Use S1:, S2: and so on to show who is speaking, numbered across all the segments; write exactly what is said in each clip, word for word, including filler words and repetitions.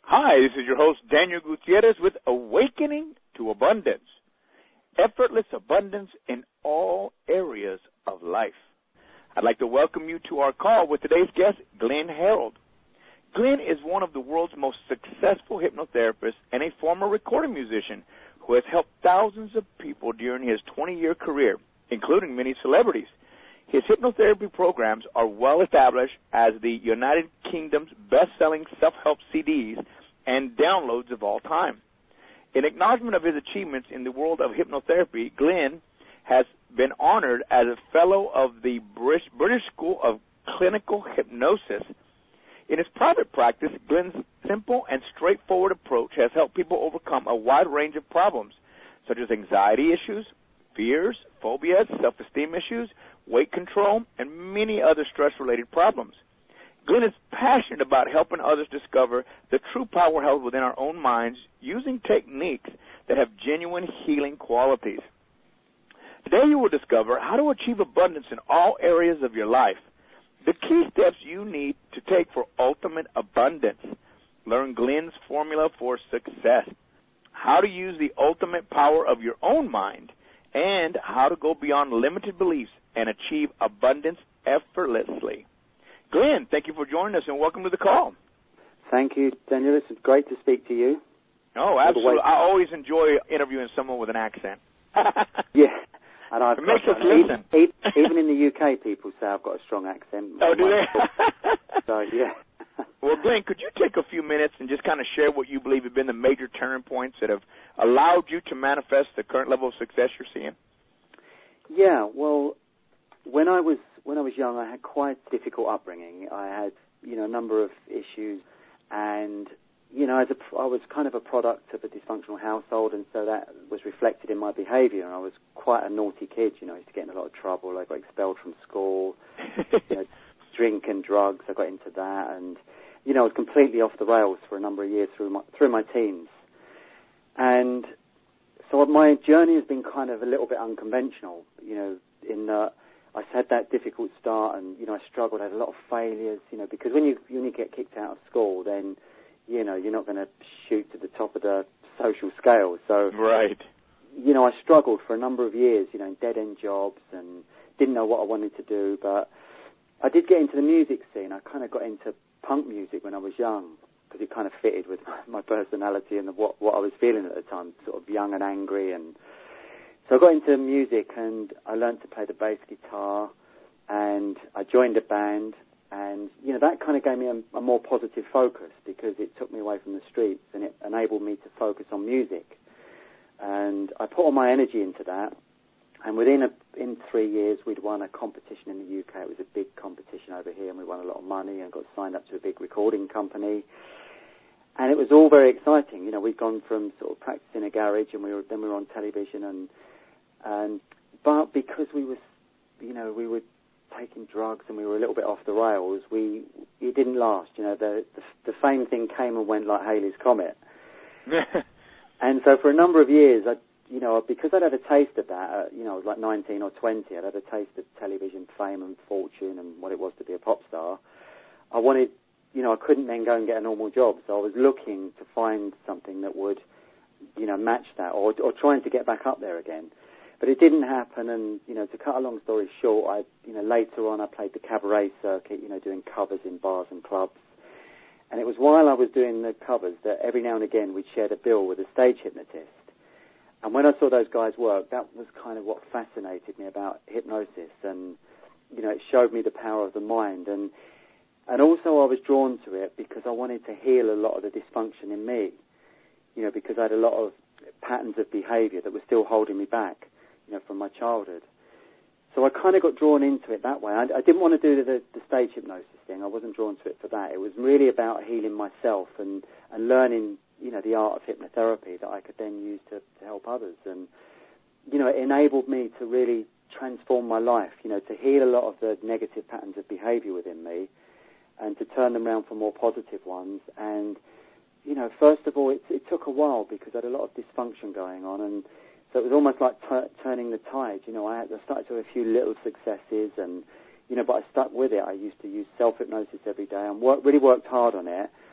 S1: Hi, this is your host, Daniel Gutierrez, with Awakening to Abundance. Effortless abundance in all areas of life. I'd like to welcome you to our call with today's guest, Glenn Harold. Glenn is one of the world's most successful hypnotherapists and a former recording musician who has helped thousands of people during his twenty-year career, including many celebrities. His hypnotherapy programs are well established as the United Kingdom's best-selling self-help C Ds and downloads of all time. In acknowledgement of his achievements in the world of hypnotherapy, Glenn has been honored as a fellow of the British School of Clinical Hypnosis. In his private practice, Glenn's simple and straightforward approach has helped people overcome a wide range of problems, such as anxiety issues, fears, phobias, self-esteem issues, weight control, and many other stress-related problems. Glenn is passionate about helping others discover the true power held within our own minds using techniques that have genuine healing qualities. Today you will discover how to achieve abundance in all areas of your life, the key steps you need to take for ultimate abundance, learn Glenn's formula for success, how to use the ultimate power of your own mind, and how to go beyond limited beliefs and achieve abundance effortlessly. Glenn, thank you for joining us, and welcome to the call.
S2: Thank you, Daniel. It's great to speak to you.
S1: Oh, absolutely. I always enjoy interviewing someone with an accent.
S2: Yeah. And I've
S1: it makes
S2: got,
S1: us listen.
S2: Even, even in the U K, people say I've got a strong accent.
S1: Oh, do they?
S2: So, yeah.
S1: Well, Glenn, could you take a few minutes and just kind of share what you believe have been the major turning points that have allowed you to manifest the current level of success you're seeing?
S2: Yeah, well, when I was when I was young, I had quite a difficult upbringing. I had, you know, a number of issues, and you know, as a, I was kind of a product of a dysfunctional household, and so that was reflected in my behaviour. And I was quite a naughty kid. You know, I used to get in a lot of trouble. I got expelled from school. you know, drink and drugs. I got into that, and you know, I was completely off the rails for a number of years through my through my teens. And so my journey has been kind of a little bit unconventional. You know, in that I had that difficult start, and you know, I struggled. I had a lot of failures. You know, because when you when you get kicked out of school, then you know, you're not going to shoot to the top of the social scale. So,
S1: right.
S2: you know, I struggled for a number of years, you know, in dead-end jobs and didn't know what I wanted to do. But I did get into the music scene. I kind of got into punk music when I was young because it kind of fitted with my personality and the, what, what I was feeling at the time, sort of young and angry. And so I got into music and I learned to play the bass guitar and I joined a band. And, you know, that kind of gave me a, a more positive focus because it took me away from the streets and it enabled me to focus on music. And I put all my energy into that. And within a, in three years, we'd won a competition in the U K. It was a big competition over here, and we won a lot of money and got signed up to a big recording company. And it was all very exciting. You know, we'd gone from sort of practicing a garage, and we were then we were on television. And and but because we was, you know, we were taking drugs and we were a little bit off the rails, we it didn't last. You know, the the, the fame thing came and went like Halley's Comet. And so for a number of years, I, you know, because I'd had a taste of that, uh, you know, I was like nineteen or twenty, I'd had a taste of television fame and fortune and what it was to be a pop star. I wanted, you know, I couldn't then go and get a normal job, so I was looking to find something that would, you know, match that or or trying to get back up there again. But it didn't happen, and, you know, to cut a long story short, I, you know, later on I played the cabaret circuit, you know, doing covers in bars and clubs. And it was while I was doing the covers that every now and again we'd shared a bill with a stage hypnotist. And when I saw those guys work, that was kind of what fascinated me about hypnosis. And, you know, it showed me the power of the mind. And and also I was drawn to it because I wanted to heal a lot of the dysfunction in me, you know, because I had a lot of patterns of behaviour that were still holding me back, you know, from my childhood. So I kind of got drawn into it that way. I, I didn't want to do the, the stage hypnosis thing. I wasn't drawn to it for that. It was really about healing myself and, and learning, you know, the art of hypnotherapy that I could then use to, to help others. And, you know, it enabled me to really transform my life, you know, to heal a lot of the negative patterns of behaviour within me and to turn them around for more positive ones. And, you know, first of all, it, it took a while because I had a lot of dysfunction going on, and so it was almost like t- turning the tide. You know, I, had, I started to have a few little successes, and, you know, but I stuck with it. I used to use self-hypnosis every day and work, really worked hard on it.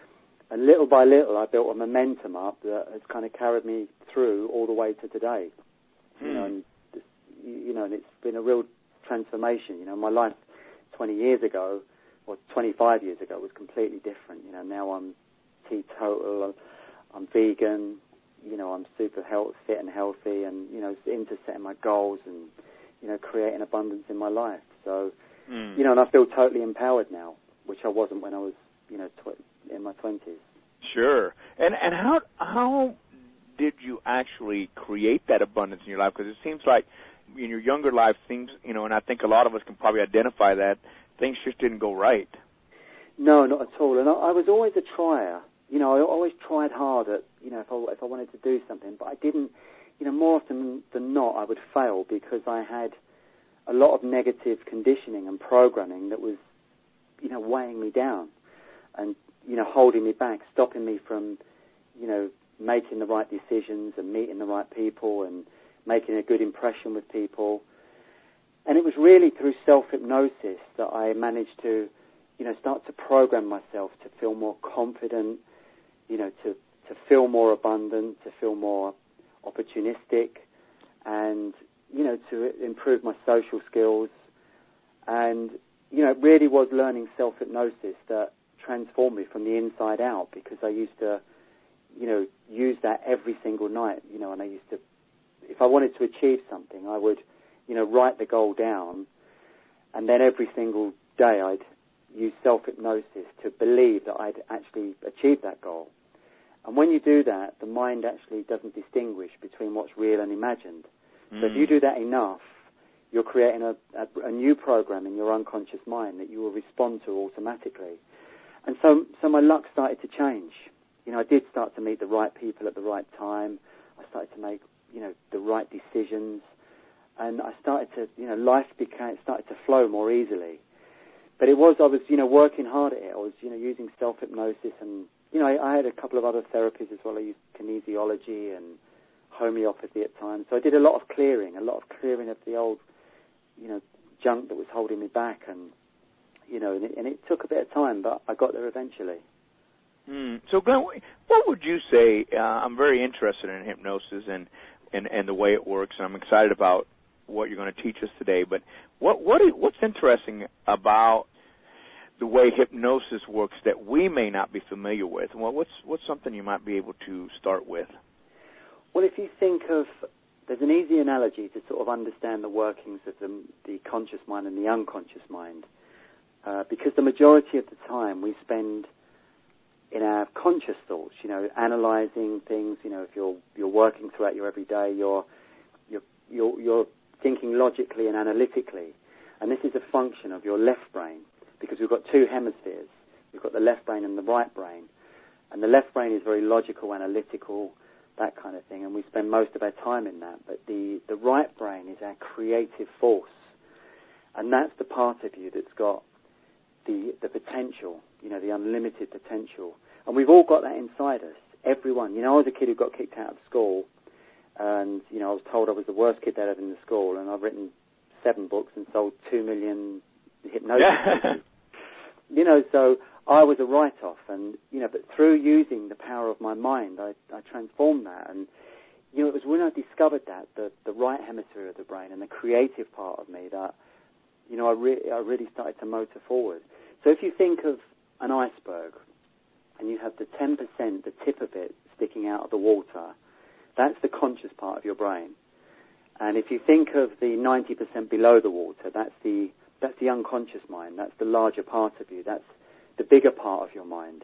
S2: and little by little, I built a momentum up that has kind of carried me through all the way to today. Hmm. You know, and just, you know, and it's been a real transformation. You know, my life twenty years ago, or twenty-five years ago, was completely different. You know, now I'm teetotal, I'm vegan. You know, I'm super health, fit and healthy, and you know, into setting my goals and you know, creating abundance in my life. So, mm. you know, and I feel totally empowered now, which I wasn't when I was, you know, tw- in my twenties.
S1: Sure. And and how how did you actually create that abundance in your life? Because it seems like in your younger life, things, you know, and I think a lot of us can probably identify that, things just didn't go right.
S2: No, not at all. And I, I was always a trier. You know, I always tried hard at, you know, if I, if I wanted to do something, but I didn't, you know, more often than not, I would fail because I had a lot of negative conditioning and programming that was, you know, weighing me down and, you know, holding me back, stopping me from, you know, making the right decisions and meeting the right people and making a good impression with people. And it was really through self-hypnosis that I managed to, you know, start to program myself to feel more confident, you know, to, to feel more abundant, to feel more opportunistic, and, you know, to improve my social skills. And, you know, it really was learning self-hypnosis that transformed me from the inside out, because I used to, you know, use that every single night, you know, and I used to, if I wanted to achieve something, I would, you know, write the goal down, and then every single day I'd use self-hypnosis to believe that I'd actually achieved that goal. And when you do that, the mind actually doesn't distinguish between what's real and imagined. Mm. So if you do that enough, you're creating a, a, a new program in your unconscious mind that you will respond to automatically. And so, so my luck started to change. You know, I did start to meet the right people at the right time. I started to make, you know, the right decisions. And I started to, you know, life became, started to flow more easily. But it was, I was, you know, working hard at it. I was, you know, using self-hypnosis and, you know, I, I had a couple of other therapies as well. I used kinesiology and homeopathy at times. So I did a lot of clearing, a lot of clearing of the old, you know, junk that was holding me back. And, you know, and it, and it took a bit of time, but I got there eventually.
S1: Mm. So, Glenn, what would you say? Uh, I'm very interested in hypnosis and, and, and the way it works, and I'm excited about what you're going to teach us today. But what what is, what's interesting about the way hypnosis works that we may not be familiar with? Well, what's what's something you might be able to start with?
S2: Well, if you think of, there's an easy analogy to sort of understand the workings of the, the conscious mind and the unconscious mind, uh, because the majority of the time we spend in our conscious thoughts, you know, analyzing things. You know, if you're you're working throughout your everyday, you're you're you're, you're thinking logically and analytically, and this is a function of your left brain, because we've got two hemispheres. We've got the left brain and the right brain, and the left brain is very logical, analytical, that kind of thing, and we spend most of our time in that. But the, the right brain is our creative force, and that's the part of you that's got the the potential, you know, the unlimited potential. And we've all got that inside us, everyone. You know, I was a kid who got kicked out of school, and, you know, I was told I was the worst kid there ever in the school, and I've written seven books and sold two million hypnosis cases. You know, so I was a write-off, and, you know, but through using the power of my mind, I, I transformed that. And, you know, it was when I discovered that, the, the right hemisphere of the brain and the creative part of me, that, you know, I, re- I really started to motor forward. So if you think of an iceberg, and you have the ten percent, the tip of it, sticking out of the water, that's the conscious part of your brain. And if you think of the ninety percent below the water, that's the that's the unconscious mind. That's the larger part of you. That's the bigger part of your mind.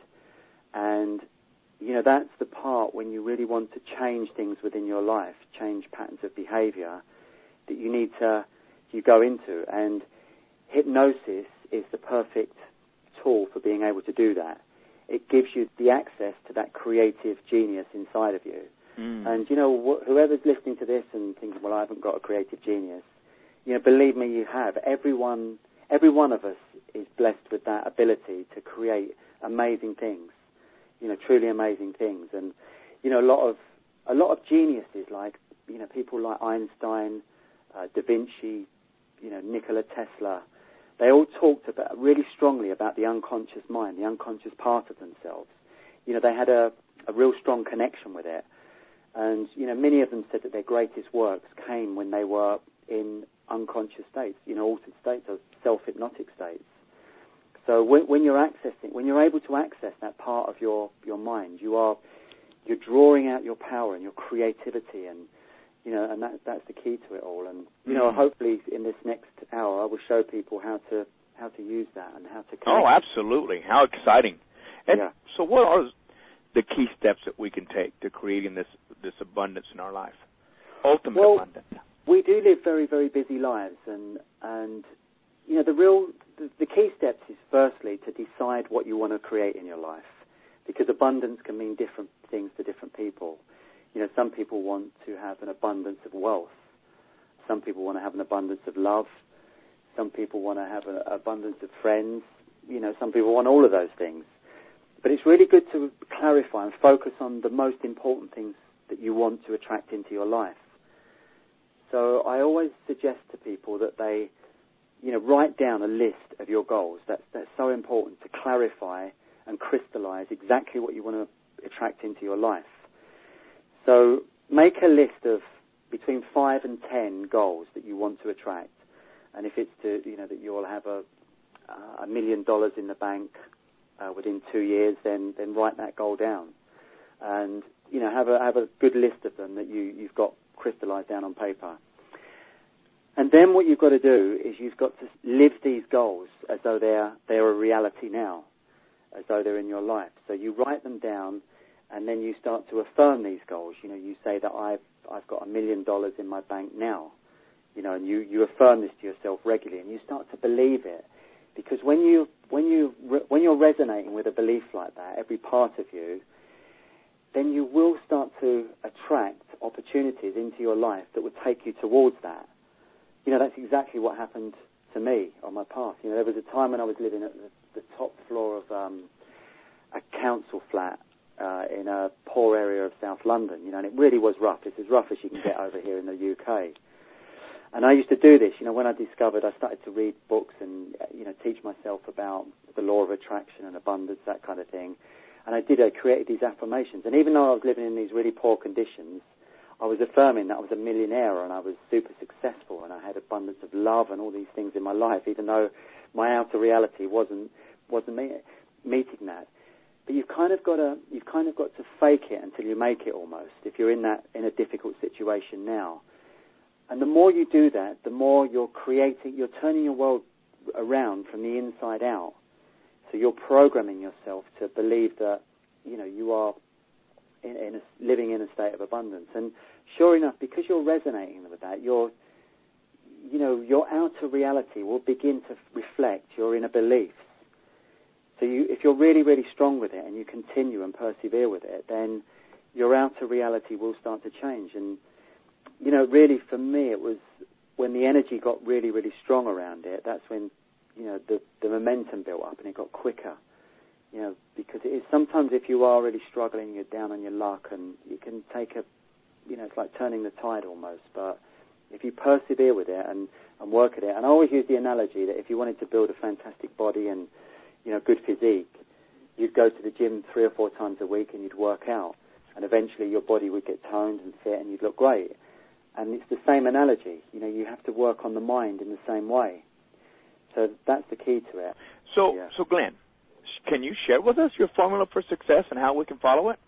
S2: And, you know, that's the part when you really want to change things within your life, change patterns of behavior, that you need to, you go into. And hypnosis is the perfect tool for being able to do that. It gives you the access to that creative genius inside of you. Mm. And, you know, wh- whoever's listening to this and thinking, well, I haven't got a creative genius, you know, believe me, you have. Everyone, every one of us is blessed with that ability to create amazing things, you know, truly amazing things. And, you know, a lot of, a lot of geniuses, like, you know, people like Einstein, uh, Da Vinci, you know, Nikola Tesla, they all talked about really strongly about the unconscious mind, the unconscious part of themselves. you know, they had a, a real strong connection with it. And, you know, many of them said that their greatest works came when they were in unconscious states, you know, altered states or self-hypnotic states. So when, when you're accessing, when you're able to access that part of your, your mind, you are, you're drawing out your power and your creativity, and, you know, and that, that's the key to it all. And, you know, hopefully in this next hour I will show people how to, how to use that and how to connect.
S1: Oh, absolutely. How exciting. And
S2: yeah.
S1: So what are the key steps that we can take to creating this, this abundance in our life? Ultimate
S2: well,
S1: abundance.
S2: We do live very, very busy lives, and, and you know, the real, the, the key steps is firstly to decide what you want to create in your life, because abundance can mean different things to different people. You know, some people want to have an abundance of wealth. Some people want to have an abundance of love. Some people want to have an abundance of friends. You know, some people want all of those things. But it's really good to clarify and focus on the most important things that you want to attract into your life. So I always suggest to people that they, you know, write down a list of your goals. That's, that's so important to clarify and crystallize exactly what you want to attract into your life. So make a list of between five and ten goals that you want to attract. And if it's to, you know, that you'll have a, a million dollars in the bank uh, within two years, then, then write that goal down. And, you know, have a, have a good list of them that you, you've got crystallized down on paper. And then what you've got to do is you've got to live these goals as though they're, they're a reality now, as though they're in your life. So you write them down, and then you start to affirm these goals. You know, you say that I've, I've got a million dollars in my bank now, you know, and you, you affirm this to yourself regularly, and you start to believe it. Because when, you, when, you, when you're resonating with a belief like that, every part of you, then you will start to attract opportunities into your life that would take you towards that. You know, that's exactly what happened to me on my path. You know, there was a time when I was living at the, the top floor of um, a council flat uh, in a poor area of South London, you know, and it really was rough. It's as rough as you can get over here in the U K. And I used to do this, you know, when I discovered, I started to read books and, you know, teach myself about the law of attraction and abundance, that kind of thing. And I did, I created these affirmations. And even though I was living in these really poor conditions, I was affirming that I was a millionaire and I was super successful and I had abundance of love and all these things in my life, even though my outer reality wasn't wasn't me, meeting that. But you've kind of got to you've kind of got to fake it until you make it almost. If you're in that in a difficult situation now, and the more you do that, the more you're creating, you're turning your world around from the inside out. So you're programming yourself to believe that, you know, you are in, in a, living in a state of abundance. And sure enough, because you're resonating with that, your, you know, your outer reality will begin to reflect your inner beliefs. So you, if you're really, really strong with it and you continue and persevere with it, then your outer reality will start to change. And, you know, really for me, it was when the energy got really, really strong around it, that's when, you know, the, the momentum built up and it got quicker. You know, because it is sometimes if you are really struggling, you're down on your luck, and you can take a, you know, it's like turning the tide almost. But if you persevere with it and, and work at it, and I always use the analogy that if you wanted to build a fantastic body and, you know, good physique, you'd go to the gym three or four times a week and you'd work out, and eventually your body would get toned and fit and you'd look great. And it's the same analogy. You know, you have to work on the mind in the same way. So that's the key to it.
S1: So,
S2: yeah.
S1: so Glenn, can you share with us your formula for success and how we can follow it?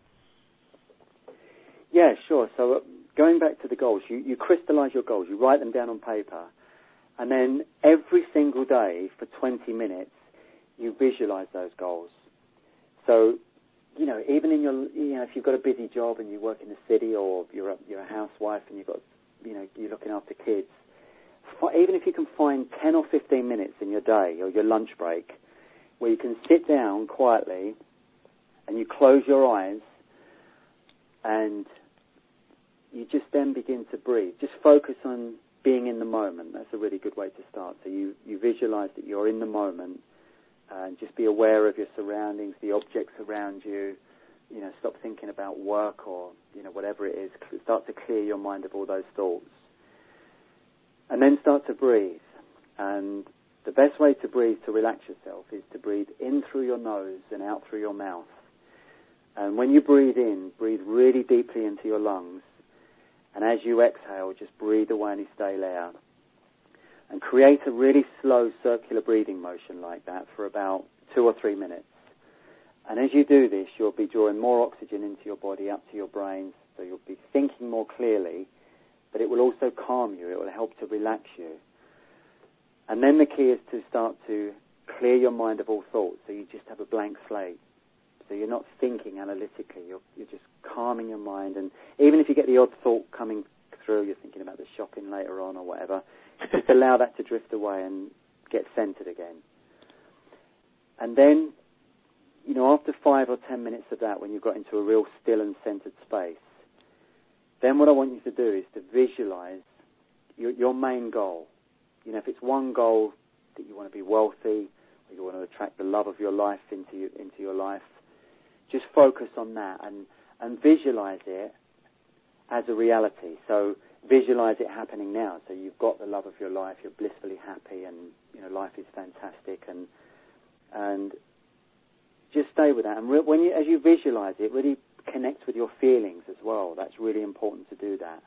S2: Yeah, sure. So uh, going back to the goals, you, you crystallize your goals. You write them down on paper. And then every single day for twenty minutes, you visualize those goals. So, you know, even in your, you know, if you've got a busy job and you work in the city, or you're a, you're a housewife and you've got, you know, you're looking after kids, even if you can find ten or fifteen minutes in your day or your lunch break where you can sit down quietly and you close your eyes and you just then begin to breathe. Just focus on being in the moment. That's a really good way to start. So you, you visualize that you're in the moment, and just be aware of your surroundings, the objects around you. You know, stop thinking about work or, you know, whatever it is. Start to clear your mind of all those thoughts. And then start to breathe. And the best way to breathe to relax yourself is to breathe in through your nose and out through your mouth. And when you breathe in, breathe really deeply into your lungs. And as you exhale, just breathe away any stale air. And create a really slow circular breathing motion like that for about two or three minutes. And as you do this, you'll be drawing more oxygen into your body, up to your brain, so you'll be thinking more clearly, but it will also calm you. It will help to relax you. And then the key is to start to clear your mind of all thoughts, so you just have a blank slate. So you're not thinking analytically, you're, you're just calming your mind. And even if you get the odd thought coming through, you're thinking about the shopping later on or whatever, just allow that to drift away and get centered again. And then, you know, after five or ten minutes of that, when you've got into a real still and centered space, then what I want you to do is to visualize your, your main goal. You know, if it's one goal that you want to be wealthy, or you want to attract the love of your life into you, into your life, just focus on that and, and visualize it as a reality. So visualize it happening now. So you've got the love of your life, you're blissfully happy, and you know life is fantastic, and and just stay with that. And re- when you, as you visualize it, really connect with your feelings as well. That's really important to do that.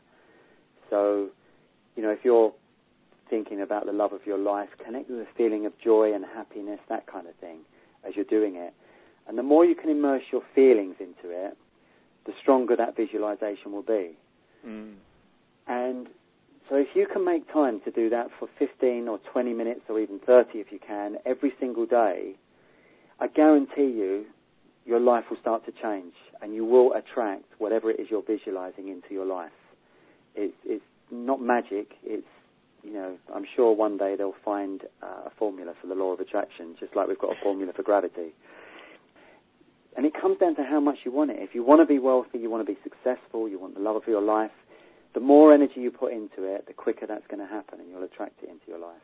S2: So, you know, if you're thinking about the love of your life, connect with a feeling of joy and happiness, that kind of thing, as you're doing it. And the more you can immerse your feelings into it, the stronger that visualization will be. Mm. And so if you can make time to do that for fifteen or twenty minutes or even thirty if you can, every single day, I guarantee you your life will start to change and you will attract whatever it is you're visualizing into your life. It's, it's not magic. It's, you know, I'm sure one day they'll find uh, a formula for the law of attraction, just like we've got a formula for gravity. And it comes down to how much you want it. If you want to be wealthy, you want to be successful, you want the love of your life, the more energy you put into it, the quicker that's going to happen, and you'll attract it into your life.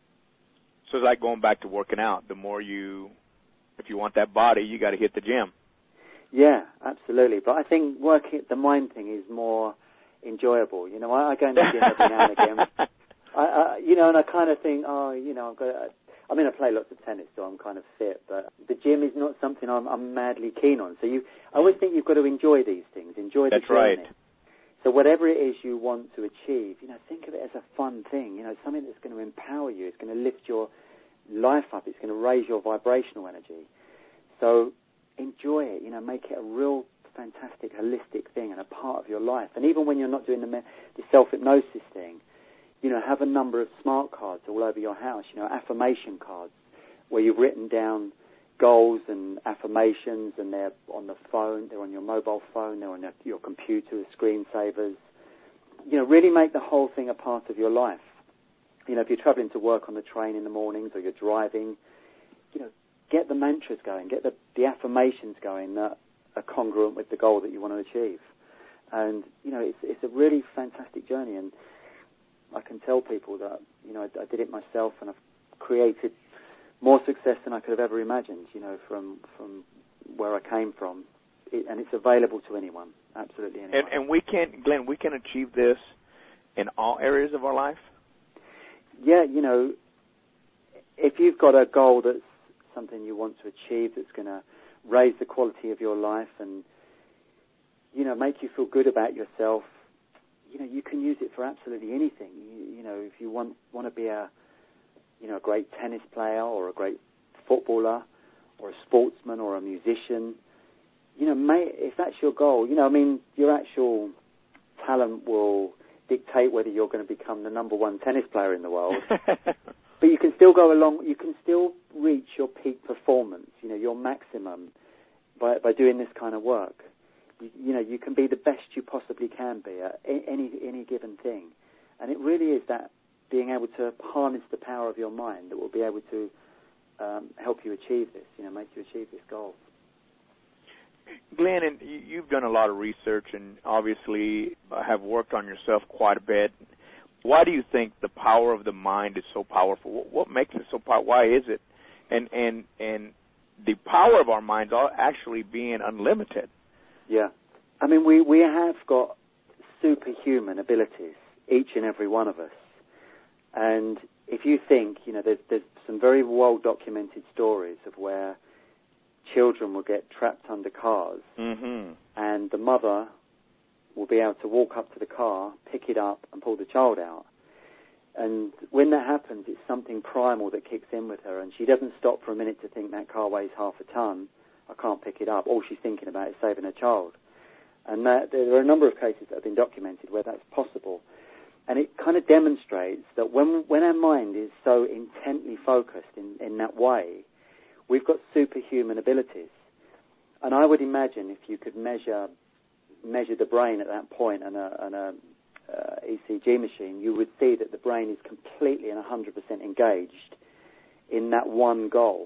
S1: So it's like going back to working out. The more you, if you want that body, you got to hit the gym.
S2: Yeah, absolutely. But I think working, the mind thing is more enjoyable. You know, I, I go in the gym every now and again. I, I, you know, and I kind of think, oh, you know, I've got to, I mean, I play lots of tennis, so I'm kind of fit, but the gym is not something I'm, I'm madly keen on. So you, I always think you've got to enjoy these things, enjoy the
S1: That's
S2: journey.
S1: Right.
S2: So whatever it is you want to achieve, you know, think of it as a fun thing, you know, something that's going to empower you, it's going to lift your life up, it's going to raise your vibrational energy. So enjoy it, you know, make it a real fantastic, holistic thing and a part of your life. And even when you're not doing the, the self-hypnosis thing, you know, have a number of smart cards all over your house, you know, affirmation cards where you've written down goals and affirmations, and they're on the phone, they're on your mobile phone, they're on your, your computer as screensavers. You know, really make the whole thing a part of your life. You know, if you're traveling to work on the train in the mornings or you're driving, you know, get the mantras going, get the, the affirmations going that are congruent with the goal that you want to achieve. And, you know, it's, it's a really fantastic journey, and I can tell people that, you know, I, I did it myself, and I've created more success than I could have ever imagined, you know, from from where I came from. It, and it's available to anyone, absolutely anyone.
S1: And, and we can, Glenn, we can achieve this in all areas of our life?
S2: Yeah, you know, if you've got a goal that's something you want to achieve that's going to raise the quality of your life and, you know, make you feel good about yourself, you know, you can use it for absolutely anything. You, you know, if you want want to be a, you know, a great tennis player or a great footballer or a sportsman or a musician, you know, may, if that's your goal, you know, I mean, your actual talent will dictate whether you're going to become the number one tennis player in the world. But you can still go along, you can still reach your peak performance, you know, your maximum by by doing this kind of work. You, you know, you can be the best you possibly can be at any any given thing. And it really is that being able to harness the power of your mind that will be able to um, help you achieve this, you know, make you achieve this goal.
S1: Glenn, and you've done a lot of research and obviously have worked on yourself quite a bit. Why do you think the power of the mind is so powerful? What, what makes it so powerful? Why is it? And and and the power of our minds are actually being unlimited.
S2: Yeah. I mean, we, we have got superhuman abilities, each and every one of us. And if you think, you know, there's, there's some very well-documented stories of where children will get trapped under cars,
S1: mm-hmm.
S2: and the mother will be able to walk up to the car, pick it up, and pull the child out. And when that happens, it's something primal that kicks in with her, and she doesn't stop for a minute to think that car weighs half a ton, I can't pick it up. All she's thinking about is saving her child. And that, there are a number of cases that have been documented where that's possible. And it kind of demonstrates that when when our mind is so intently focused in, in that way, we've got superhuman abilities. And I would imagine if you could measure measure the brain at that point and a, and a uh, E C G machine, you would see that the brain is completely and one hundred percent engaged in that one goal.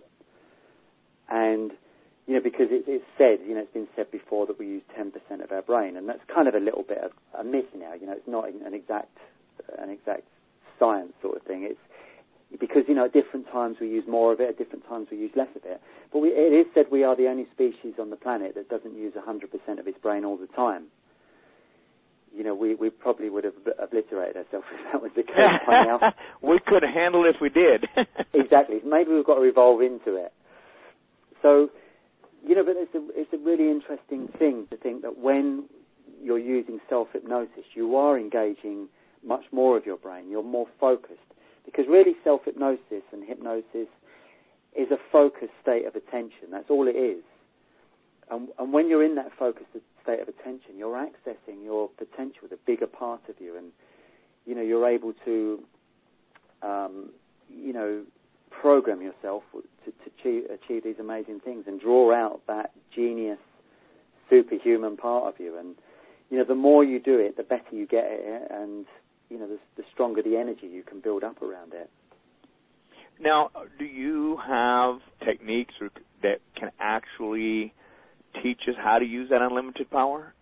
S2: And, you know, because it, it's said, you know, it's been said before that we use ten percent of our brain, and that's kind of a little bit of a myth now. You know, it's not an exact an exact science sort of thing. It's because, you know, at different times we use more of it, at different times we use less of it. But we, it is said we are the only species on the planet that doesn't use one hundred percent of its brain all the time. You know, we, we probably would have obliterated ourselves if that was the case by now.
S1: We could handle it if we did.
S2: Exactly. Maybe we've got to evolve into it. So, you know, but it's a, it's a really interesting thing to think that when you're using self-hypnosis, you are engaging much more of your brain. You're more focused. Because really self-hypnosis and hypnosis is a focused state of attention. That's all it is. And, and when you're in that focused state of attention, you're accessing your potential, the bigger part of you. And, you know, you're able to, um, you know, program yourself to, to achieve, achieve these amazing things and draw out that genius, superhuman part of you. And, you know, the more you do it, the better you get at it, and, you know, the, the stronger the energy you can build up around it.
S1: Now, do you have techniques that can actually teach us how to use that unlimited power?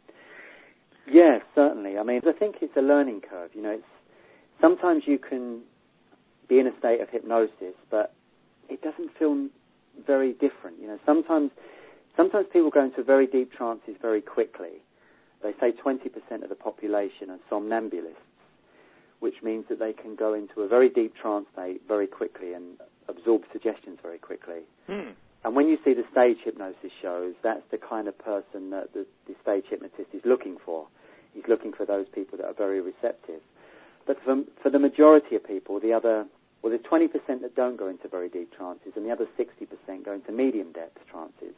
S2: Yes, certainly. I mean, I think it's a learning curve. You know, it's sometimes you can be in a state of hypnosis, but it doesn't feel very different. You know, sometimes sometimes people go into very deep trances very quickly. They say twenty percent of the population are somnambulists, which means that they can go into a very deep trance state very quickly and absorb suggestions very quickly.
S1: Hmm.
S2: And when you see the stage hypnosis shows, that's the kind of person that the, the stage hypnotist is looking for. He's looking for those people that are very receptive. But for, for the majority of people, the other, well, there's twenty percent that don't go into very deep trances, and the other sixty percent go into medium depth trances.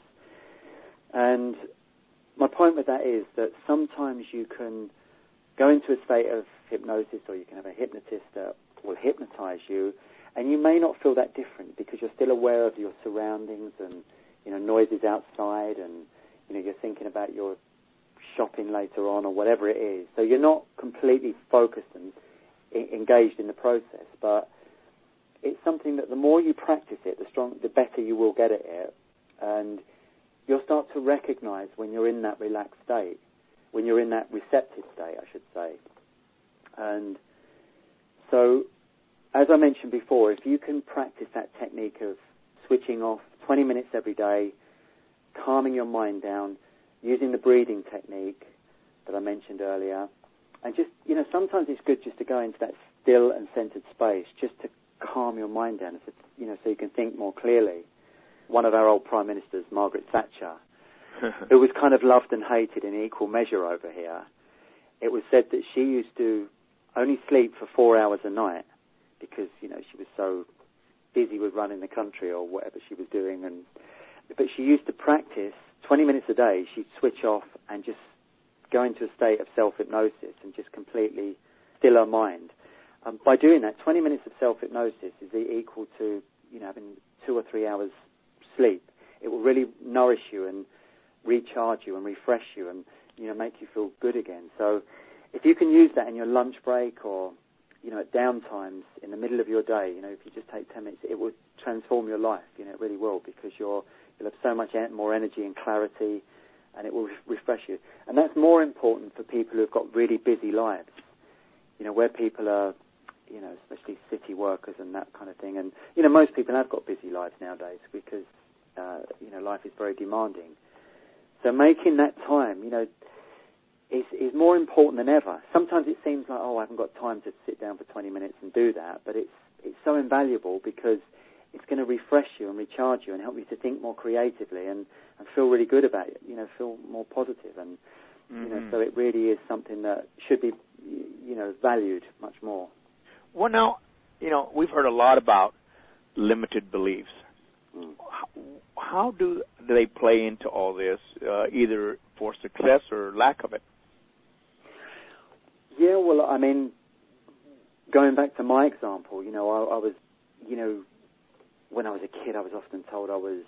S2: And my point with that is that sometimes you can go into a state of hypnosis, or you can have a hypnotist that will hypnotize you, and you may not feel that different because you're still aware of your surroundings and, you know, noises outside, and, you know, you're thinking about your shopping later on or whatever it is. So you're not completely focused and I- engaged in the process, but it's something that the more you practice it, the strong, the better you will get at it, and you'll start to recognize when you're in that relaxed state, when you're in that receptive state, I should say. And so, as I mentioned before, if you can practice that technique of switching off twenty minutes every day, calming your mind down, using the breathing technique that I mentioned earlier, and just, you know, sometimes it's good just to go into that still and centered space, just to calm your mind down, so, you know, so you can think more clearly. One of our old prime ministers, Margaret Thatcher, who was kind of loved and hated in equal measure over here, it was said that she used to only sleep for four hours a night because, you know, she was so busy with running the country or whatever she was doing. And but she used to practice twenty minutes a day. She'd switch off and just go into a state of self-hypnosis and just completely still her mind. Um, by doing that, twenty minutes of self-hypnosis is equal to, you know, having two or three hours sleep. It will really nourish you and recharge you and refresh you and, you know, make you feel good again. So if you can use that in your lunch break or, you know, at down times in the middle of your day, you know, if you just take ten minutes, it will transform your life. You know, it really will, because you're, you'll have so much more energy and clarity, and it will re- refresh you. And that's more important for people who've got really busy lives, you know, where people are, you know, especially city workers and that kind of thing. And, you know, most people have got busy lives nowadays because, uh, you know, life is very demanding. So making that time, you know, is, is more important than ever. Sometimes it seems like, oh, I haven't got time to sit down for twenty minutes and do that, but it's it's so invaluable because it's going to refresh you and recharge you and help you to think more creatively and, and feel really good about it, you know, feel more positive. And, mm-hmm. you know, so it really is something that should be, you know, valued much more.
S1: Well, now, you know, we've heard a lot about limited beliefs. Mm. How, how do they play into all this, uh, either for success or lack of it?
S2: Yeah, well, I mean, going back to my example, you know, I, I was, you know, when I was a kid, I was often told I was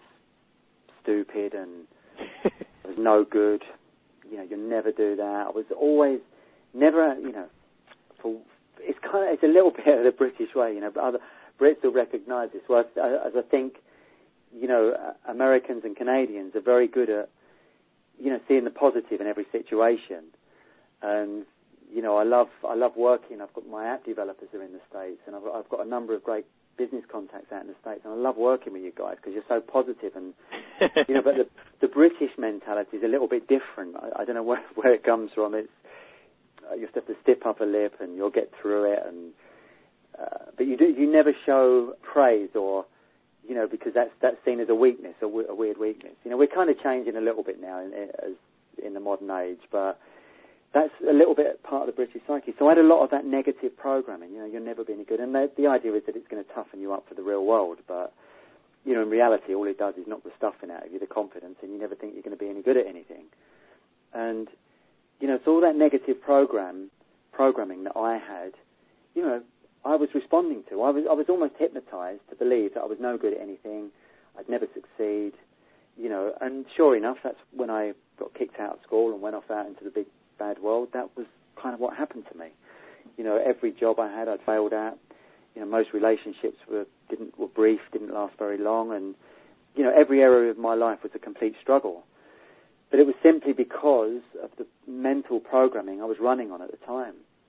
S2: stupid and I was no good. You know, you'll never do that. I was always, never, you know, for, it's kind of, it's a little bit of the British way, you know, but other Brits will recognise this. Well, as I think, you know, Americans and Canadians are very good at, you know, seeing the positive in every situation. And, you know, I love I love working. I've got my app developers are in the States, and I've, I've got a number of great business contacts out in the States, and I love working with you guys because you're so positive. And you know, but the, the British mentality is a little bit different. I, I don't know where, where it comes from. It's uh, you have to stiff up a lip, and you'll get through it. And uh, but you do you never show praise or, you know, because that's that's seen as a weakness, a, w- a weird weakness. You know, we're kind of changing a little bit now in, as in the modern age, but that's a little bit part of the British psyche. So I had a lot of that negative programming. You know, you'll never be any good, and the, the idea is that it's going to toughen you up for the real world. But you know, in reality, all it does is knock the stuffing out of you, the confidence, and you never think you're going to be any good at anything. And you know, so all that negative program programming that I had, you know, I was responding to. I was I was almost hypnotized to believe that I was no good at anything. I'd never succeed, you know. And sure enough, that's when I got kicked out of school and went off out into the big bad world. That was kind of what happened to me. You know, every job I had, I'd failed at. You know, most relationships were didn't were brief, didn't last very long, and you know, every area of my life was a complete struggle. But it was simply because of the mental programming I was running on at the time,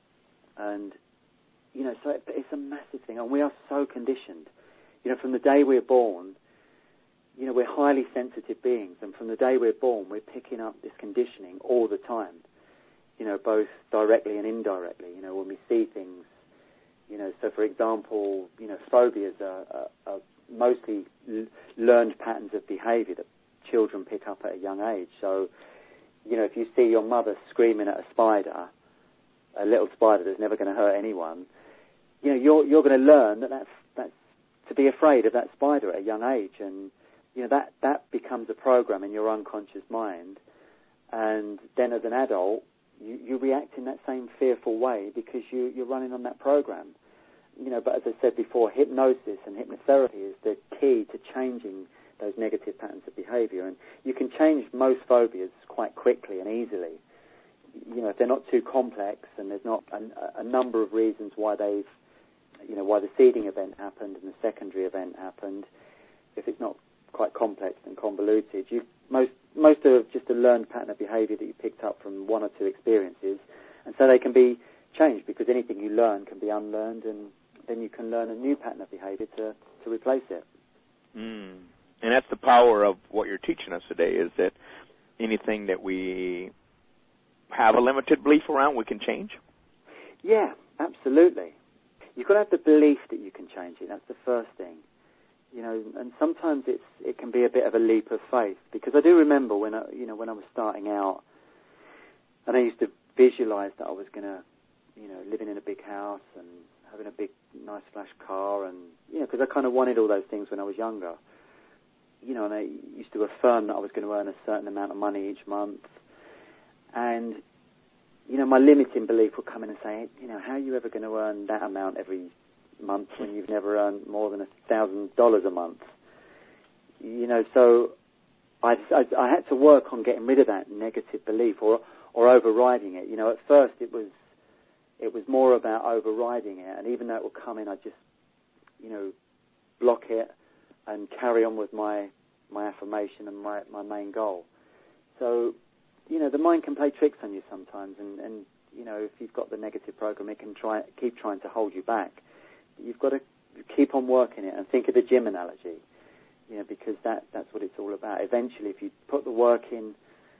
S2: and you know, so it, it's a massive thing, and we are so conditioned. You know, from the day we're born, you know, we're highly sensitive beings, and from the day we're born, we're picking up this conditioning all the time. You know, both directly and indirectly. You know, when we see things, you know, so for example, you know, phobias are, are, are mostly l- learned patterns of behaviour that children pick up at a young age. So, you know, if you see your mother screaming at a spider, a little spider that's never going to hurt anyone, you know, you're you're going to learn that that's, that's to be afraid of that spider at a young age, and you know that that becomes a program in your unconscious mind, and then as an adult, you, you react in that same fearful way because you you're running on that program, you know. But as I said before, hypnosis and hypnotherapy is the key to changing those negative patterns of behaviour, and you can change most phobias quite quickly and easily. You know, if they're not too complex and there's not a, a number of reasons why they've, you know, why the seeding event happened and the secondary event happened, if it's not quite complex and convoluted, you most most of just a learned pattern of behaviour that you picked up from one or two experiences, and so they can be changed because anything you learn can be unlearned, and then you can learn a new pattern of behaviour to, to replace it.
S1: Mm. And that's the power of what you're teaching us today, is that anything that we have a limited belief around, we can change?
S2: Yeah, absolutely. You've got to have the belief that you can change it. That's the first thing. You know, and sometimes it's it can be a bit of a leap of faith, because I do remember when I, you know, when I was starting out, and I used to visualize that I was going to, you know, living in a big house and having a big, nice, flash car, and you know, because I kind of wanted all those things when I was younger. You know, and I used to affirm that I was going to earn a certain amount of money each month. And, you know, my limiting belief would come in and say, you know, how are you ever going to earn that amount every month when you've never earned more than a thousand dollars a month? You know, so I, I, I had to work on getting rid of that negative belief or or overriding it. You know, at first it was it was more about overriding it, and even though it would come in, I'd just, you know, block it and carry on with my my affirmation and my, my main goal. So, you know, the mind can play tricks on you sometimes, and, and you know, if you've got the negative program, it can try keep trying to hold you back. You've got to keep on working it, and think of the gym analogy, you know, because that that's what it's all about. Eventually, if you put the work in,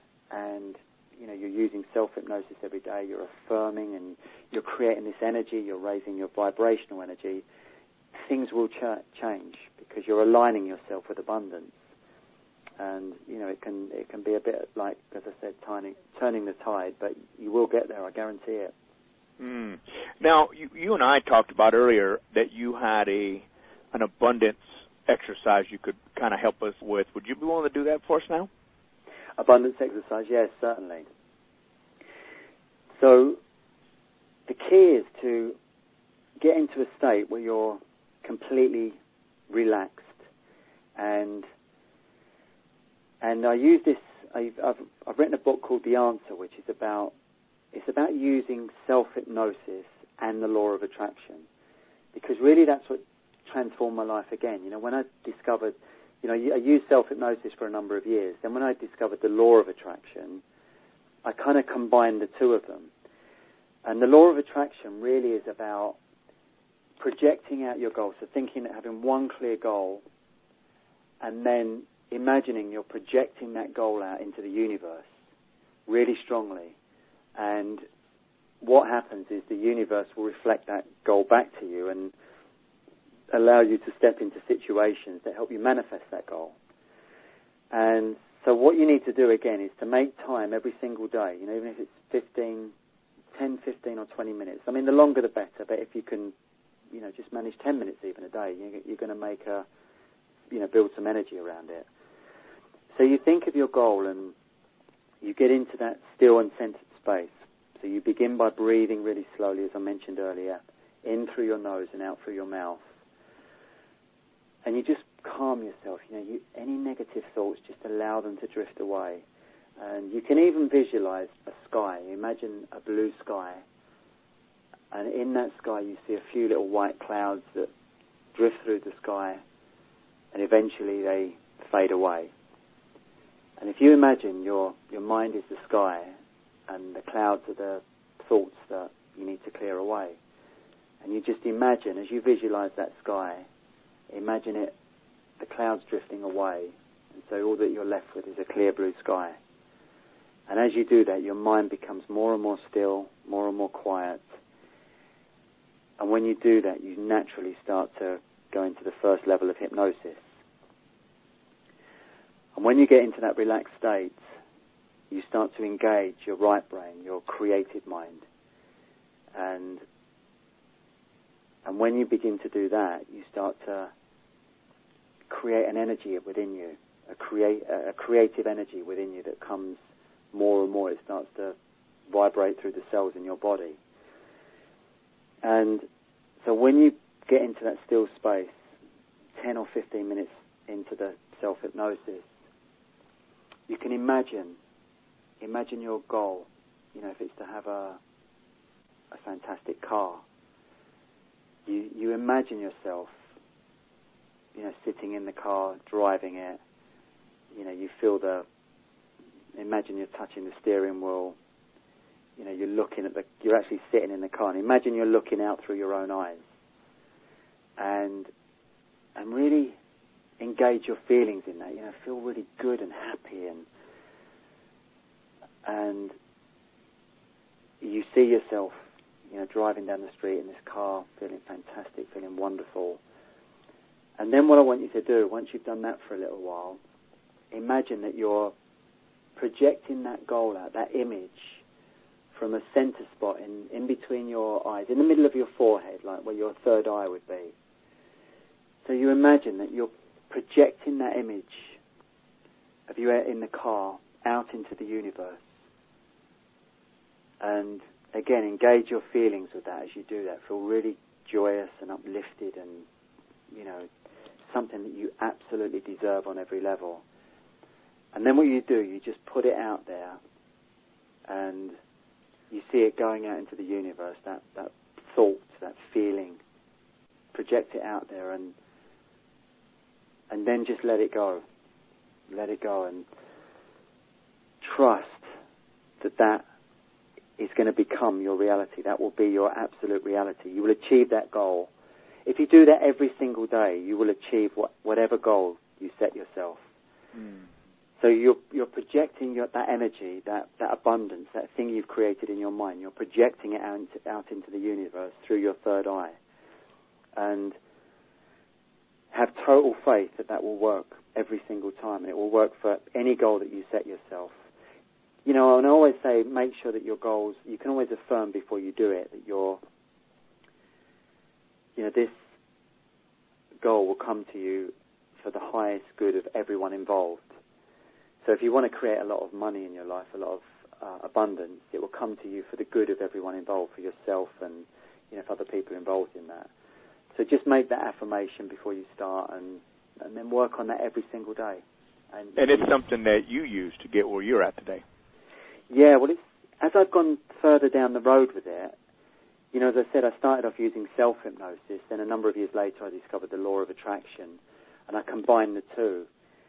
S2: and you know, you're using self-hypnosis every day, you're affirming and you're creating this energy, you're raising your vibrational energy, things will ch- change because you're aligning yourself with abundance. And, you know, it can it can be a bit like, as I said, turning, turning the tide, but you will get there, I guarantee it.
S1: Mm. Now, you, you and I talked about earlier that you had a an abundance exercise you could kind of help us with. Would you be willing to do that for us now?
S2: Abundance exercise, yes, certainly. So the key is to get into a state where you're completely relaxed. And and I use this, I've, I've, I've written a book called The Answer, which is about, it's about using self-hypnosis and the law of attraction. Because really that's what transformed my life again. You know, when I discovered, you know, I used self-hypnosis for a number of years. Then when I discovered the law of attraction, I kind of combined the two of them. And the law of attraction really is about projecting out your goal. So thinking that having one clear goal and then imagining you're projecting that goal out into the universe really strongly. And what happens is the universe will reflect that goal back to you and allow you to step into situations that help you manifest that goal. And so what you need to do, again, is to make time every single day, you know, even if it's fifteen, ten, fifteen or twenty minutes. I mean, the longer the better, but if you can, you know, just manage ten minutes even a day, you're going to make a, you know, build some energy around it. So you think of your goal and you get into that still and centered space. So you begin by breathing really slowly, as I mentioned earlier, in through your nose and out through your mouth. And you just calm yourself. You know, you, any negative thoughts, just allow them to drift away. And you can even visualize a sky. Imagine a blue sky. And in that sky you see a few little white clouds that drift through the sky. And eventually they fade away. And if you imagine your, your mind is the sky and the clouds are the thoughts that you need to clear away. And you just imagine, as you visualize that sky, imagine it, the clouds drifting away. And so all that you're left with is a clear blue sky. And as you do that, your mind becomes more and more still, more and more quiet. And when you do that, you naturally start to go into the first level of hypnosis. And when you get into that relaxed state, you start to engage your right brain, your creative mind. And and when you begin to do that, you start to create an energy within you, a create a creative energy within you that comes more and more. It starts to vibrate through the cells in your body. And so when you get into that still space, ten or fifteen minutes into the self-hypnosis, you can imagine, imagine your goal. You know, if it's to have a a fantastic car, you you imagine yourself, you know, sitting in the car, driving it. You know, you feel the, imagine you're touching the steering wheel. You know, you're looking at the, you're actually sitting in the car, and imagine you're looking out through your own eyes. And and really engage your feelings in that. You know, feel really good and happy, and and you see yourself, you know, driving down the street in this car, feeling fantastic, feeling wonderful. And then what I want you to do, once you've done that for a little while, imagine that you're projecting that goal out, that image, from a center spot in, in between your eyes, in the middle of your forehead, like where your third eye would be. So you imagine that you're projecting that image of you in the car out into the universe. And again, engage your feelings with that as you do that. Feel really joyous and uplifted and, you know, something that you absolutely deserve on every level. And then what you do, you just put it out there and you see it going out into the universe, that, that thought, that feeling. Project it out there and and then just let it go. Let it go and trust that that is going to become your reality. That will be your absolute reality. You will achieve that goal. If you do that every single day, you will achieve what, whatever goal you set yourself. Mm. So you're, you're projecting your, that energy, that, that abundance, that thing you've created in your mind, you're projecting it out into, out into the universe through your third eye. And have total faith that that will work every single time, and it will work for any goal that you set yourself. You know, and I always say, make sure that your goals, you can always affirm before you do it that you're, you know, this goal will come to you for the highest good of everyone involved. So if you want to create a lot of money in your life, a lot of uh, abundance, it will come to you for the good of everyone involved, for yourself and, you know, if other people are involved in that. So just make that affirmation before you start, and, and then work on that every single day. And,
S1: and it's something that you use to get where you're at today.
S2: Yeah, well, it's, as I've gone further down the road with it, you know, as I said, I started off using self-hypnosis. Then a number of years later, I discovered the law of attraction, and I combined the two.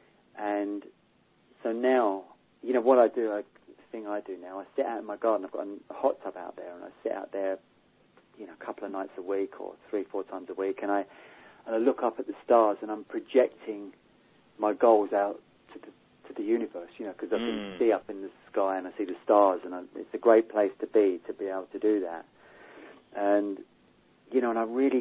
S2: And so now, you know, what I do, I, the thing I do now, I sit out in my garden. I've got a hot tub out there, and I sit out there, you know, a couple of nights a week or three, four times a week, and I and I look up at the stars, and I'm projecting my goals out to the to the universe, you know, because I can
S1: mm.
S2: see up in the sky and I see the stars, and I, it's a great place to be to be able to do that. And you know, and I really,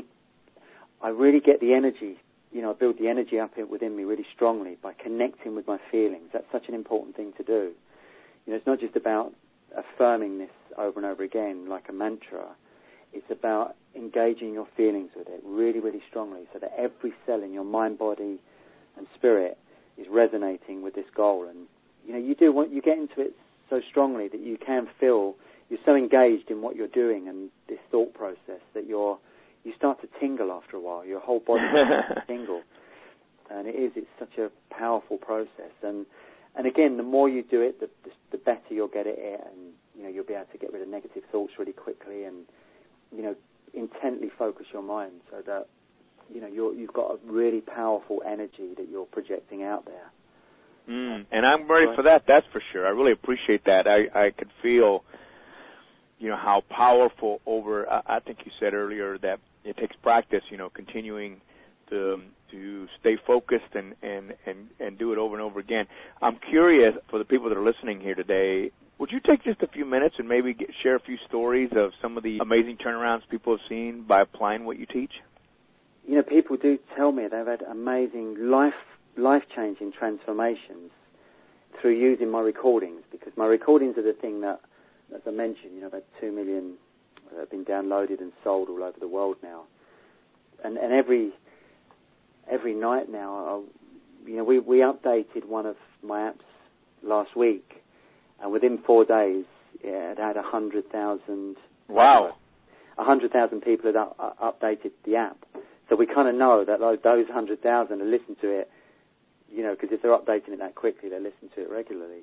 S2: I really get the energy. You know, I build the energy up within me really strongly by connecting with my feelings. That's such an important thing to do. You know, it's not just about affirming this over and over again like a mantra. It's about engaging your feelings with it really, really strongly, so that every cell in your mind, body, and spirit is resonating with this goal. And you know, you do what you get into it so strongly that you can feel you're so engaged in what you're doing and this thought process that you're you start to tingle after a while. Your whole body starts to tingle, and it is it's such a powerful process. And and again, the more you do it, the, the the better you'll get at it, and you know, you'll be able to get rid of negative thoughts really quickly, and you know, intently focus your mind so that, you know, you're, you've got a really powerful energy that you're projecting out there.
S1: Mm, and I'm ready for that, that's for sure. I really appreciate that. I, I could feel, you know, how powerful over, I, I think you said earlier that it takes practice, you know, continuing to to stay focused and, and, and, and do it over and over again. I'm curious, for the people that are listening here today, would you take just a few minutes and maybe get, share a few stories of some of the amazing turnarounds people have seen by applying what you teach?
S2: You know, people do tell me they've had amazing life, life-changing transformations through using my recordings, because my recordings are the thing that, as I mentioned, you know, about two million have been downloaded and sold all over the world now. And, and every every night now, I'll, you know, we, we updated one of my apps last week, and within four days, yeah, it had one hundred thousand.
S1: Wow.
S2: one hundred thousand people had up, uh, updated the app. So we kind of know that those one hundred thousand have listened to it, you know, because if they're updating it that quickly, they listen to it regularly.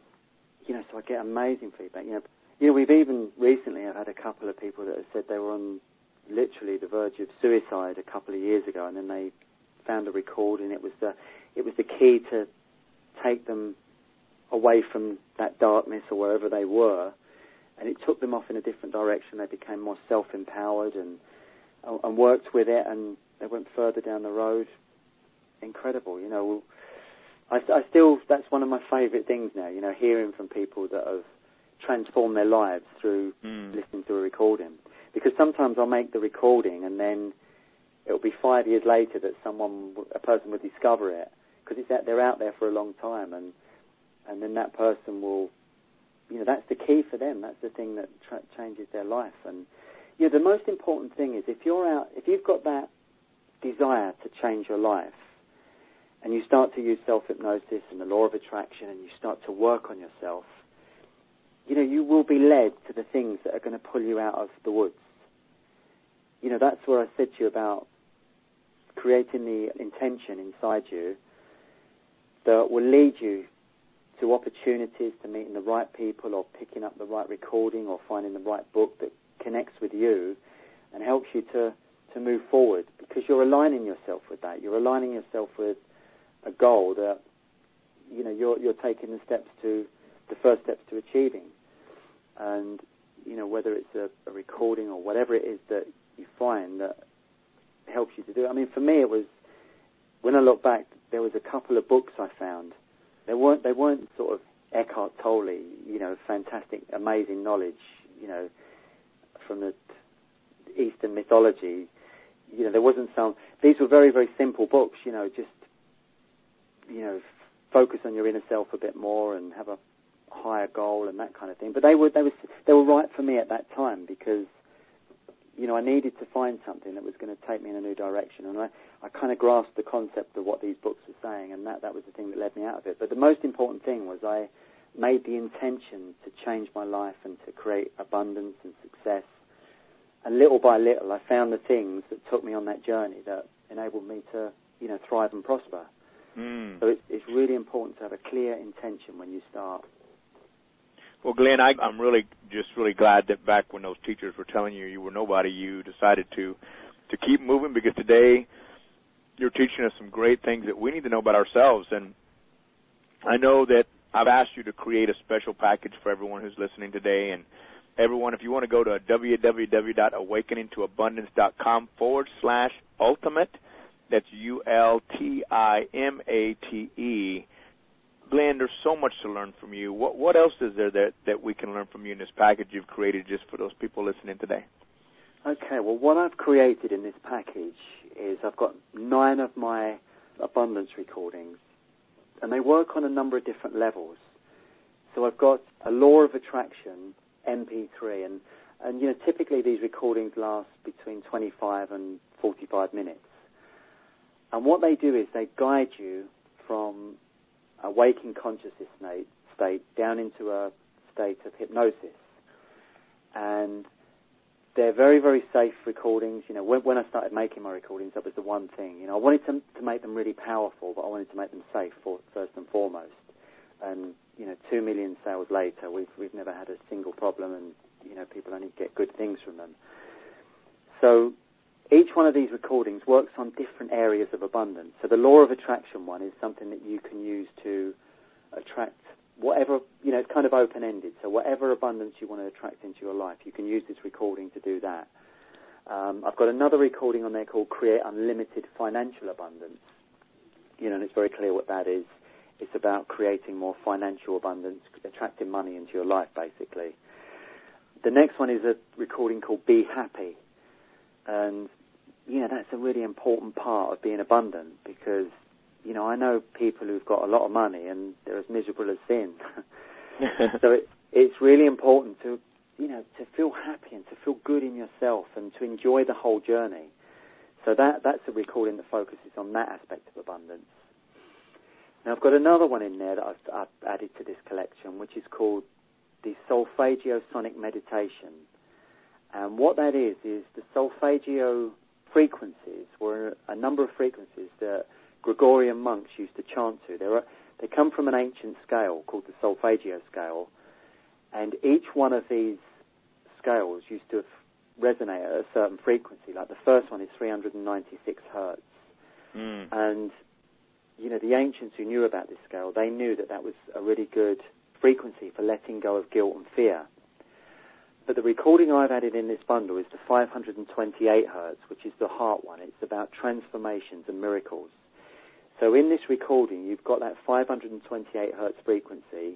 S2: You know, so I get amazing feedback. You know, you know, we've even recently, I've had a couple of people that have said they were on literally the verge of suicide a couple of years ago, and then they found a recording. It was the, it was the key to take them away from that darkness or wherever they were, and it took them off in a different direction. They became more self-empowered and and worked with it, and they went further down the road. Incredible, you know. I, I still, that's one of my favourite things now, you know, hearing from people that have transformed their lives through mm. listening to a recording. Because sometimes I'll make the recording and then it'll be five years later that someone, a person will discover it, because it's out, they're out there for a long time, and and then that person will, you know, that's the key for them. That's the thing that tra- changes their life. And you know, the most important thing is if you're out, if you've got that desire to change your life, and you start to use self-hypnosis and the law of attraction, and you start to work on yourself, you know, you will be led to the things that are going to pull you out of the woods. You know, that's where I said to you about creating the intention inside you that will lead you to opportunities, to meeting the right people, or picking up the right recording, or finding the right book that connects with you and helps you to, to move forward, because you're aligning yourself with that. You're aligning yourself with a goal that, you know, you're you're taking the steps to, the first steps to achieving. And, you know, whether it's a, a recording or whatever it is that you find that helps you to do it. I mean, for me, it was, when I look back, there was a couple of books I found. They weren't, they weren't sort of Eckhart Tolle, you know, fantastic, amazing knowledge, you know, from the Eastern mythology. you know, there wasn't some, these were very, very simple books, you know, just, you know, focus on your inner self a bit more and have a higher goal and that kind of thing. But they were, they were, they were right for me at that time because, you know, I needed to find something that was going to take me in a new direction. And I, I kind of grasped the concept of what these books were saying, and that, that was the thing that led me out of it. But the most important thing was I made the intention to change my life and to create abundance and success. And little by little, I found the things that took me on that journey that enabled me to, you know, thrive and prosper.
S1: Mm.
S2: So it's, it's really important to have a clear intention when you start.
S1: Well, Glenn, I, I'm really just really glad that back when those teachers were telling you you were nobody, you decided to to keep moving, because today you're teaching us some great things that we need to know about ourselves. And I know that I've asked you to create a special package for everyone who's listening today. And everyone, if you want to go to www.awakeningtoabundance.com forward slash ultimate, that's U L T I M A T E. Glenn, there's so much to learn from you. What what else is there that, that we can learn from you in this package you've created just for those people listening today?
S2: Okay, well, what I've created in this package is I've got nine of my abundance recordings, and they work on a number of different levels. So I've got a Law of Attraction M P three, and, and you know, typically these recordings last between twenty-five and forty-five minutes. And what they do is they guide you from a waking consciousness state, state down into a state of hypnosis. And they're very, very safe recordings. You know, when, when I started making my recordings, that was the one thing. You know, I wanted to, to make them really powerful, but I wanted to make them safe for, first and foremost. And, you know, two million sales later, we've, we've never had a single problem, and, you know, people only get good things from them. So each one of these recordings works on different areas of abundance. So the Law of Attraction one is something that you can use to attract whatever, you know, it's kind of open-ended. So whatever abundance you want to attract into your life, you can use this recording to do that. Um, I've got another recording on there called Create Unlimited Financial Abundance. You know, and it's very clear what that is. It's about creating more financial abundance, attracting money into your life, basically. The next one is a recording called Be Happy. And, you know, that's a really important part of being abundant, because, you know, I know people who've got a lot of money and they're as miserable as sin. So it, it's really important to, you know, to feel happy and to feel good in yourself and to enjoy the whole journey. So that that's a recording that focuses on that aspect of abundance. Now, I've got another one in there that I've, I've added to this collection, which is called the Solfeggio Sonic Meditation. And what that is, is the solfeggio frequencies were a number of frequencies that Gregorian monks used to chant to. They, were, they come from an ancient scale called the solfeggio scale, and each one of these scales used to resonate at a certain frequency. Like the first one is three hundred ninety-six hertz. Mm. And, you know, the ancients who knew about this scale, they knew that that was a really good frequency for letting go of guilt and fear. But the recording I've added in this bundle is the five hundred twenty-eight hertz, which is the heart one. It's about transformations and miracles. So in this recording, you've got that five hundred twenty-eight hertz frequency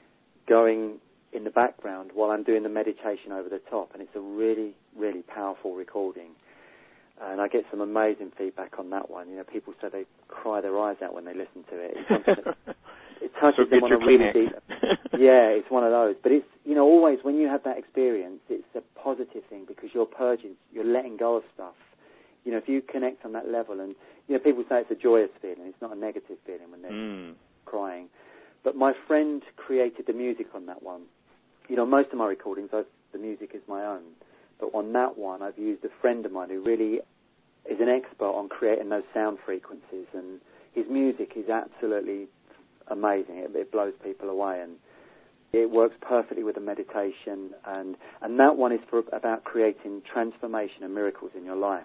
S2: going in the background while I'm doing the meditation over the top, and it's a really, really powerful recording. And I get some amazing feedback on that one. You know, people say they cry their eyes out when they listen to it. It's something that, it touches
S1: so
S2: them on a really deep. Yeah, it's one of those. But it's, you know, always when you have that experience, it's a positive thing because you're purging, you're letting go of stuff. You know, if you connect on that level, and you know, people say it's a joyous feeling. It's not a negative feeling when they're mm. crying. But my friend created the music on that one. You know, most of my recordings, I've, the music is my own. But on that one, I've used a friend of mine who really is an expert on creating those sound frequencies, and his music is absolutely amazing. It, it blows people away, and it works perfectly with the meditation. And and that one is for about creating transformation and miracles in your life.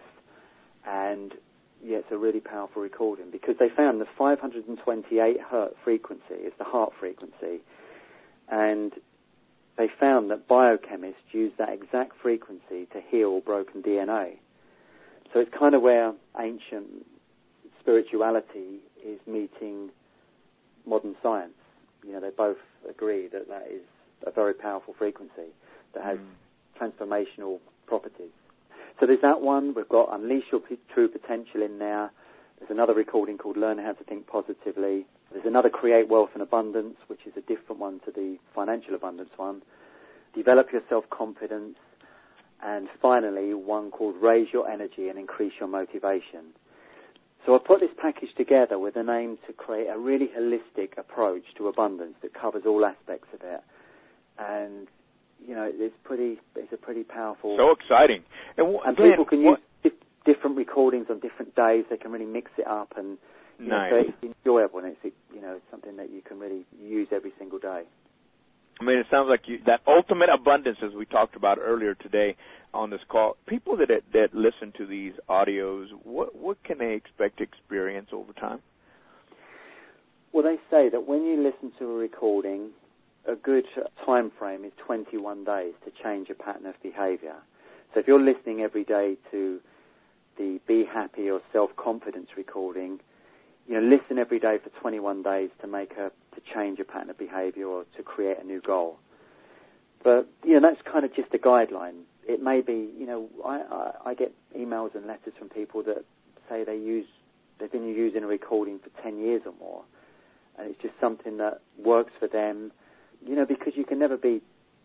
S2: And yeah, it's a really powerful recording because they found the five hundred twenty-eight hertz frequency is the heart frequency, and they found that biochemists use that exact frequency to heal broken D N A. So it's kind of where ancient spirituality is meeting modern science. You know, they both agree that that is a very powerful frequency that has mm. transformational properties. So So there's that one. We've got Unleash Your P- True Potential in there. There's another recording called Learn How to Think Positively. There's another Create Wealth and Abundance, which is a different one to the Financial Abundance one. Develop Your Self-Confidence. And finally, one called Raise Your Energy and Increase Your Motivation. So I put this package together with an aim to create a really holistic approach to abundance that covers all aspects of it. And, you know, it's pretty, it's a pretty powerful...
S1: So exciting. And, w-
S2: and
S1: Glenn,
S2: people can
S1: what?
S2: use di- different recordings on different days. They can really mix it up, and you
S1: nice.
S2: know, so it's enjoyable, and it's, you know, it's something that you can really use every single day.
S1: I mean, it sounds like you, that ultimate abundance, as we talked about earlier today on this call. People that that listen to these audios, what what can they expect to experience over time?
S2: Well, they say that when you listen to a recording, a good time frame is twenty-one days to change a pattern of behavior. So if you're listening every day to the Be Happy or Self-Confidence recording, you know, listen every day for twenty-one days to make a to change a pattern of behavior or to create a new goal. But, you know, that's kind of just a guideline. It may be, you know, I, I, I get emails and letters from people that say they use, they've been using a recording for ten years or more, and it's just something that works for them, you know, because you can never be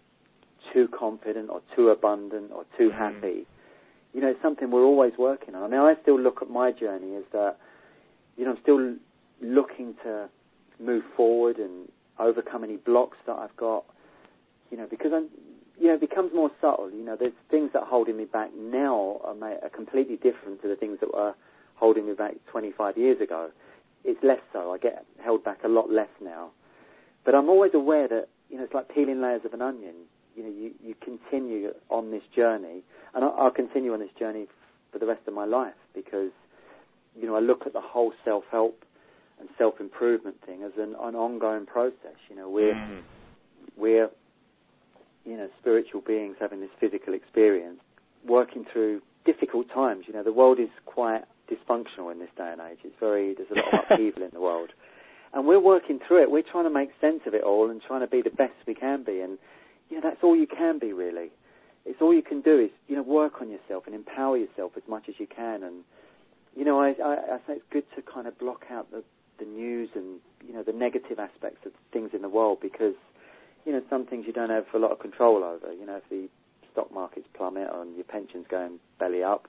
S2: too confident or too abundant or too
S1: mm.
S2: happy. You know, it's something we're always working on. I mean, I still look at my journey as that, you know, I'm still looking to move forward and overcome any blocks that I've got, you know, because I'm, you know, it becomes more subtle. You know, there's things that are holding me back now are, are completely different to the things that were holding me back twenty-five years ago. It's less so. I get held back a lot less now. But I'm always aware that, you know, it's like peeling layers of an onion. You know, you, you continue on this journey, and I'll, I'll continue on this journey for the rest of my life because, you know, I look at the whole self-help and self-improvement thing as an, an ongoing process. You know, we're, mm. we're, you know, spiritual beings having this physical experience, working through difficult times. You know, the world is quite dysfunctional in this day and age. It's very, there's a lot of upheaval in the world. And we're working through it. We're trying to make sense of it all and trying to be the best we can be. And, you know, that's all you can be, really. It's all you can do is, you know, work on yourself and empower yourself as much as you can. And, you know, I, I, I think it's good to kind of block out the, the news and, you know, the negative aspects of things in the world because, you know, some things you don't have a lot of control over. You know, if the stock markets plummet or your pension's going belly up,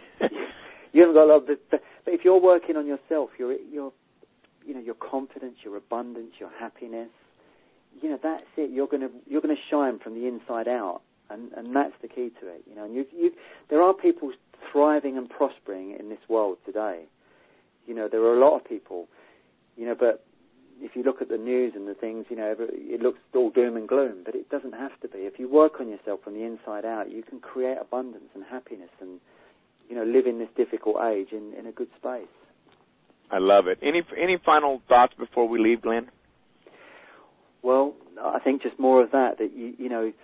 S2: you haven't got a lot of... But, but if you're working on yourself, your, your, you know, your confidence, your abundance, your happiness, you know, that's it. You're going to you're going to shine from the inside out, and, and that's the key to it. You know, and you, you, there are people thriving and prospering in this world today. You know, there are a lot of people. You know, but if you look at the news and the things, you know, it looks all doom and gloom. But it doesn't have to be. If you work on yourself from the inside out, you can create abundance and happiness, and you know, live in this difficult age in, in a good space.
S1: I love it. Any any final thoughts before we leave, Glenn?
S2: Well, I think just more of that, that, you, you know,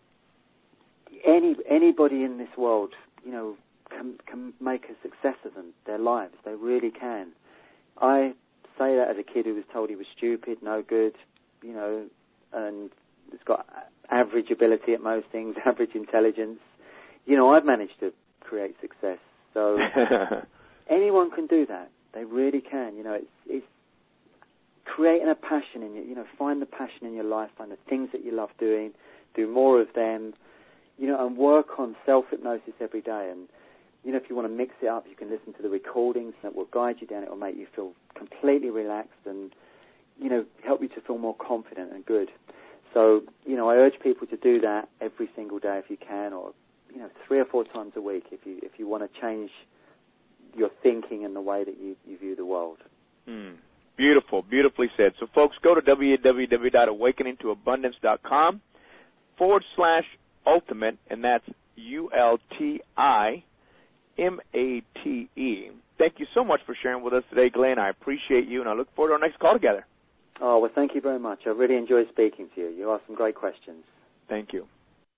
S2: any anybody in this world, you know, can, can make a success of them, their lives. They really can. I say that as a kid who was told he was stupid, no good, you know, and has got average ability at most things, average intelligence. You know, I've managed to create success. So anyone can do that. They really can. You know, it's, it's creating a passion in you. You know, find the passion in your life, find the things that you love doing, do more of them, you know, and work on self-hypnosis every day. And, you know, if you want to mix it up, you can listen to the recordings that will guide you down. It will make you feel completely relaxed and, you know, help you to feel more confident and good. So, you know, I urge people to do that every single day if you can, or, you know, three or four times a week if you if you want to change your thinking and the way that you, you view the world.
S1: Mm. Beautiful, beautifully said. So, folks, go to www.awakeningtoabundance.com forward slash ultimate, and that's U L T I M A T E. Thank you so much for sharing with us today, Glenn. I appreciate you, and I look forward to our next call together.
S2: Oh, well, thank you very much. I really enjoyed speaking to you. You asked some great questions.
S1: Thank you.